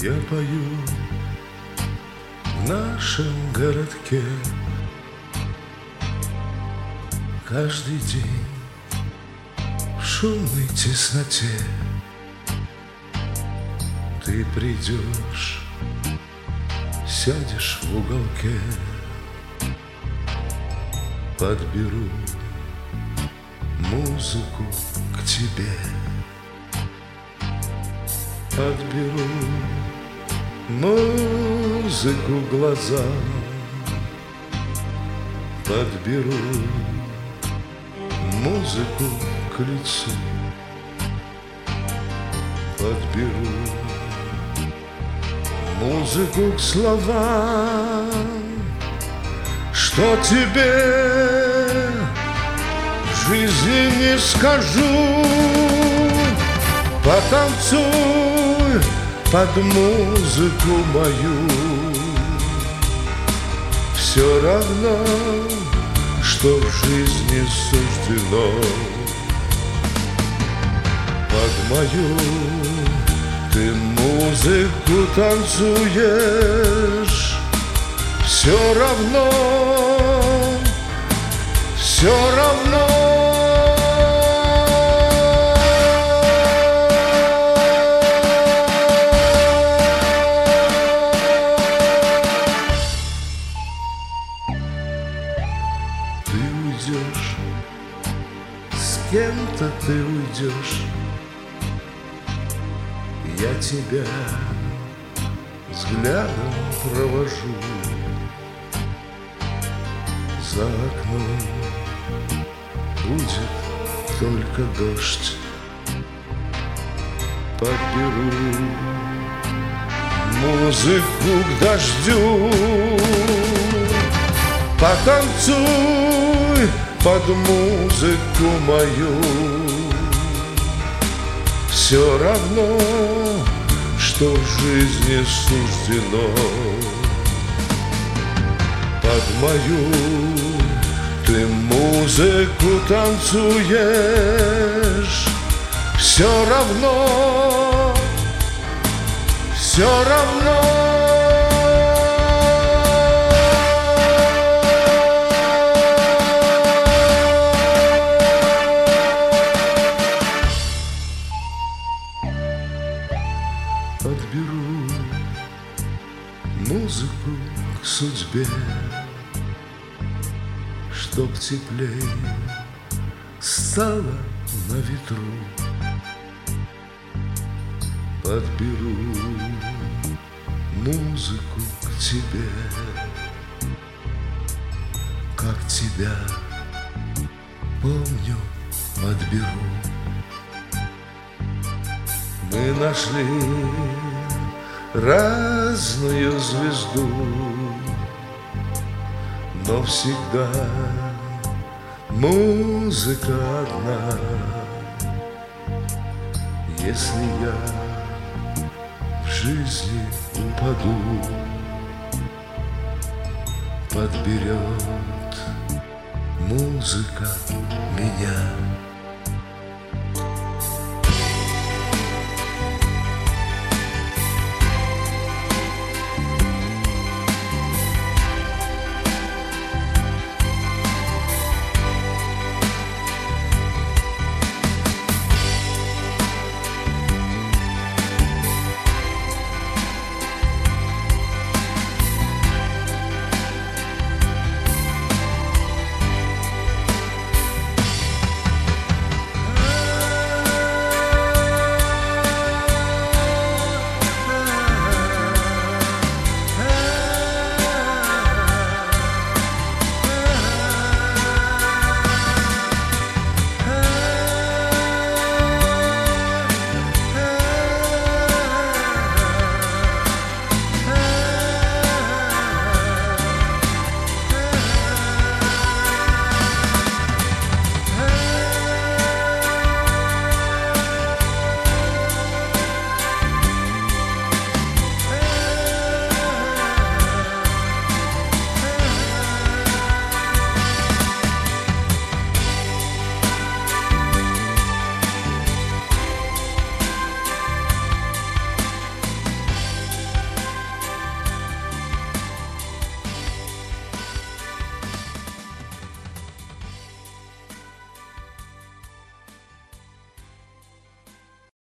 Я пою в нашем городке каждый день в шумной тесноте. Ты придешь, сядешь в уголке, подберу музыку к тебе, подберу музыку глазам, подберу музыку к лицу, подберу музыку к словам, что тебе в жизни не скажу. Потанцуй под музыку мою, все равно, что в жизни суждено. Под мою ты музыку танцуешь, все равно, все равно. Ты уйдешь, с кем-то ты уйдешь, я тебя взглядом провожу. За окном будет только дождь. Подберу музыку к дождю, потанцуй под музыку мою, все равно, что в жизни суждено. Под мою ты музыку танцуешь, все равно, все равно. Подберу музыку к судьбе, чтоб теплей стало на ветру. Подберу музыку к тебе, как тебя помню, подберу. Мы нашли разную звезду, но всегда музыка одна. Если я в жизни упаду, подберет музыка меня.